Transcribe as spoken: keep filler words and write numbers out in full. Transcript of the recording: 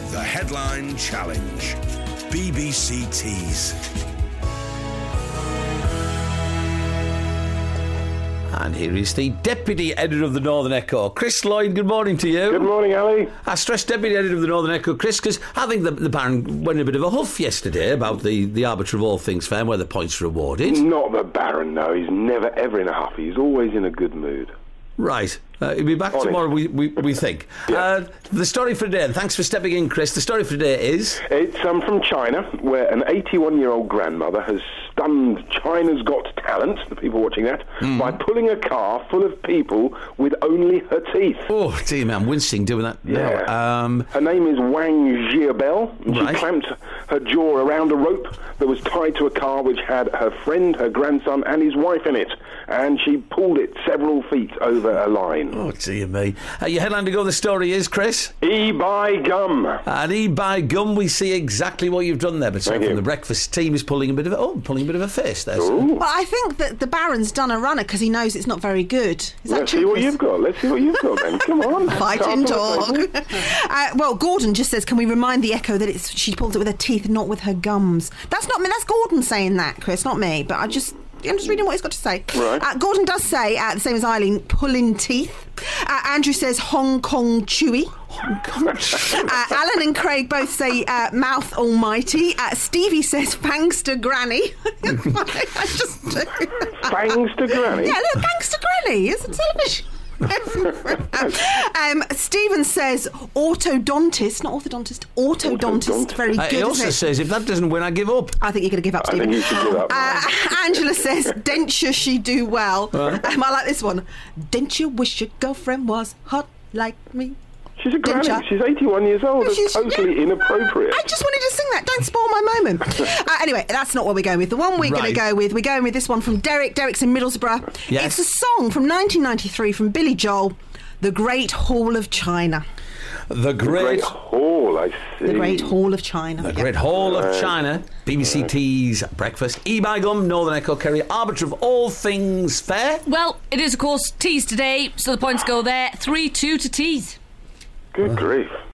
The Headline Challenge. B B C Tees. And here is the Deputy Editor of the Northern Echo, Chris Lloyd. Good morning to you. Good morning, Ali. I stress Deputy Editor of the Northern Echo, Chris, because I think the, the Baron went in a bit of a huff yesterday about the, the arbiter of all things fair, where the points are awarded. Not the Baron, no. He's never, ever in a huff. He's always in a good mood. Right. Uh, he'll be back Honest. tomorrow, we, we, we think. Yeah. Uh, the story for today, and thanks for stepping in, Chris. The story for today is... It's um, from China, where an eighty-one-year-old grandmother has stunned China's Got Talent, the people watching that, mm. by pulling a car full of people with only her teeth. Oh, dear me, I'm wincing doing that yeah. now. Um, her name is Wang Jiabel, and she right. clamped her jaw around a rope that was tied to a car which had her friend, her grandson, and his wife in it, and she pulled it several feet over a line. Oh, dear me. Uh, your headline to go, the story is, Chris? E-buy gum. And e-buy gum, we see exactly what you've done there. But so from the breakfast team is pulling a bit of a, oh, pulling a bit of a face there. So. Well, I think that the Baron's done a runner because he knows it's not very good. Is that Let's true, see what Chris? you've got. Let's see what you've got then. Come on. Fighting talk. uh, well, Gordon just says, can we remind the Echo that it's she pulls it with her teeth, not with her gums? That's not me. That's Gordon saying that, Chris, not me. But I just... I'm just reading what he's got to say. Right. Uh, Gordon does say, uh, the same as Eileen, pulling teeth. Uh, Andrew says Hong Kong chewy. Hong Kong chewy. uh, Alan and Craig both say uh, mouth almighty. Uh, Stevie says fangs to granny. I just Fangs to granny? Yeah, look, fangs to granny. It's a television. um, Stephen says orthodontist, not orthodontist, orthodontist. Orthodontist. Very good. Uh, he also isn't it? says, if that doesn't win, I give up. I think you're going to give up, I Stephen. think you should give up. Uh, Angela says denture she do well. Um, I like this one. Didn't you wish your girlfriend was hot like me? She's a granny. Denture. She's eighty-one years old. That's She's- totally yeah. inappropriate. I just wanted to sing that. Don't spoil my moment. uh, anyway, that's not what we're going with. The one we're going Right. to go with, we're going with this one from Derek. Derek's in Middlesbrough. Yes. It's a song from nineteen ninety-three from Billy Joel, The Great Hall of China. The Great... Great Hall, I see. The Great Hall of China. The Yeah. Great Hall of China, B B C Tees Breakfast, e-buy gum, Northern Echo Kerry, arbiter of all things fair. Well, it is, of course, teas today, so the points go there. three two to teas. Good grief.